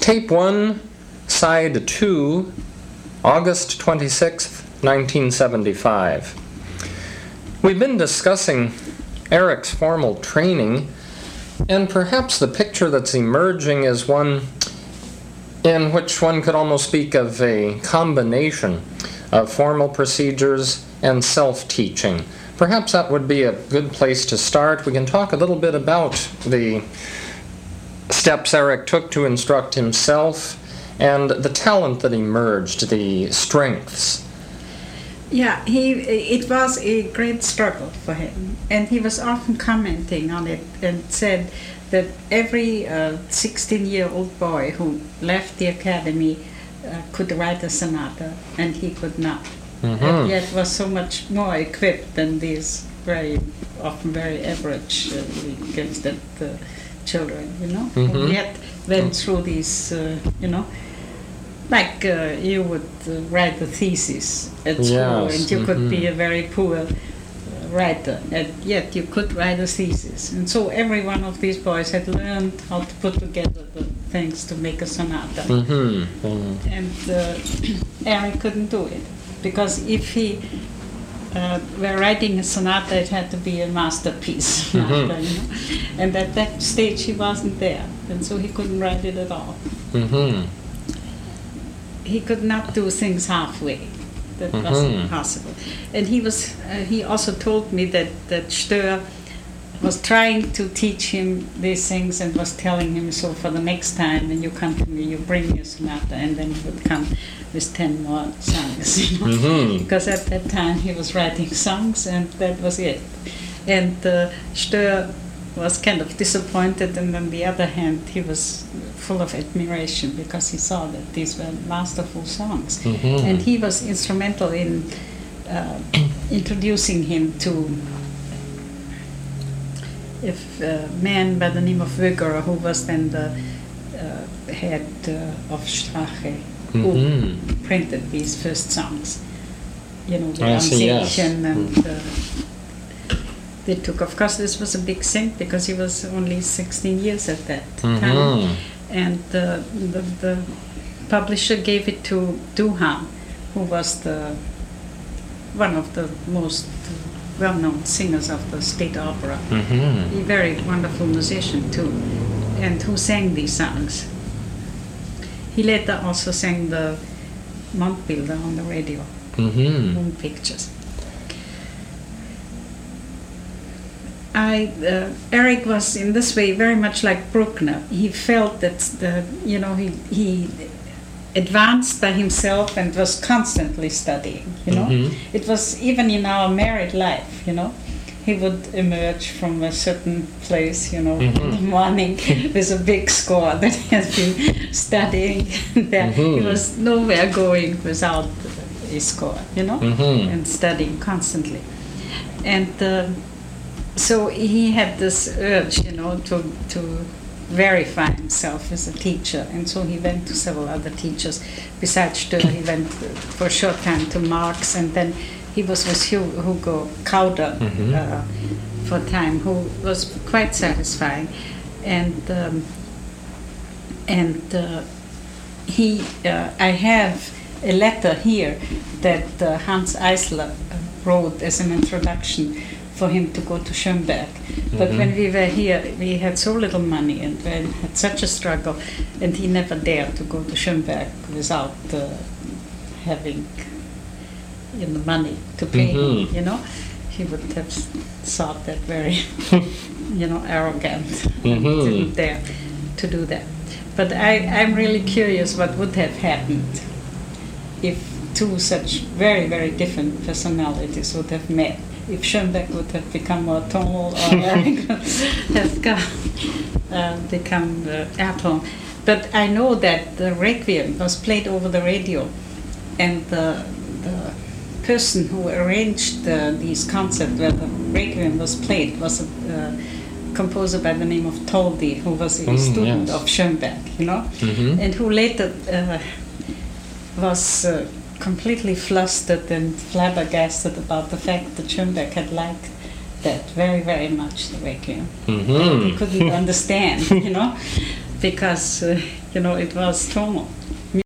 Tape 1, Side 2, August 26th, 1975. We've been discussing Eric's formal training, and perhaps the picture that's emerging is one in which one could almost speak of a combination of formal procedures and self-teaching. Perhaps that would be a good place to start. We can talk a little bit about the steps Eric took to instruct himself and the talent that emerged, the strengths. Yeah, it was a great struggle for him, and he was often commenting on it and said that every 16-year-old boy who left the academy could write a sonata, and he could not. Mm-hmm. And yet was so much more equipped than these often very average gifted children, Mm-hmm. who yet went through these, like you would write a thesis at school, and you could be a very poor writer, and yet you could write a thesis. And so every one of these boys had learned how to put together the things to make a sonata. Mm-hmm. Mm-hmm. And Eric couldn't do it, because if he were writing a sonata, it had to be a masterpiece. Mm-hmm. And at that stage he wasn't there, and so he couldn't write it at all. Mm-hmm. He could not do things halfway. That Mm-hmm. wasn't possible. And he also told me that Stör was trying to teach him these things and was telling him, so for the next time when you come to me, you bring me a sonata, and then he would come with 10 more songs. Mm-hmm. Because at that time he was writing songs, and that was it. And Stör was kind of disappointed, and on the other hand he was full of admiration because he saw that these were masterful songs. Mm-hmm. And he was instrumental in introducing him to a man by the name of Wögerer, who was then the head of Strache, who Mm-hmm. printed these first songs. The I see, yes. Ansehen and they took. Of course, this was a big thing because he was only 16 years at that Mm-hmm. time. And the publisher gave it to Duhan, who was one of the most well-known singers of the state opera. Mm-hmm. A very wonderful musician too, and who sang these songs. He later also sang the Mondbilder on the radio, Mm-hmm. moon pictures. Eric was in this way very much like Bruckner. He felt that he advanced by himself and was constantly studying. Mm-hmm. It was even in our married life. He would emerge from a certain place, Mm-hmm. in the morning with a big score that he had been studying. There, Mm-hmm. he was nowhere going without a score, Mm-hmm. and studying constantly. And so he had this urge, to verify himself as a teacher, and so he went to several other teachers. Besides Stör, he went for a short time to Marx, and then he was with Hugo Kauder Mm-hmm. for a time, who was quite satisfying. And I have a letter here that Hans Eisler wrote as an introduction for him to go to Schönberg. But Mm-hmm. when we were here, we had so little money and we had such a struggle, and he never dared to go to Schönberg without having money to pay Mm-hmm. him, He would have thought that very, arrogant, and Mm-hmm. didn't dare to do that. But I'm really curious what would have happened if two such very, very different personalities would have met. If Schönberg would have become more tonal, or Eric would have become atone. But I know that the Requiem was played over the radio, and the person who arranged these concerts where the Requiem was played was a composer by the name of Toldi, who was a student of Schönberg, Mm-hmm. and who later was completely flustered and flabbergasted about the fact that Schönberg had liked that very, very much, the Requiem. Mm-hmm. He couldn't understand, because, it was Tomo.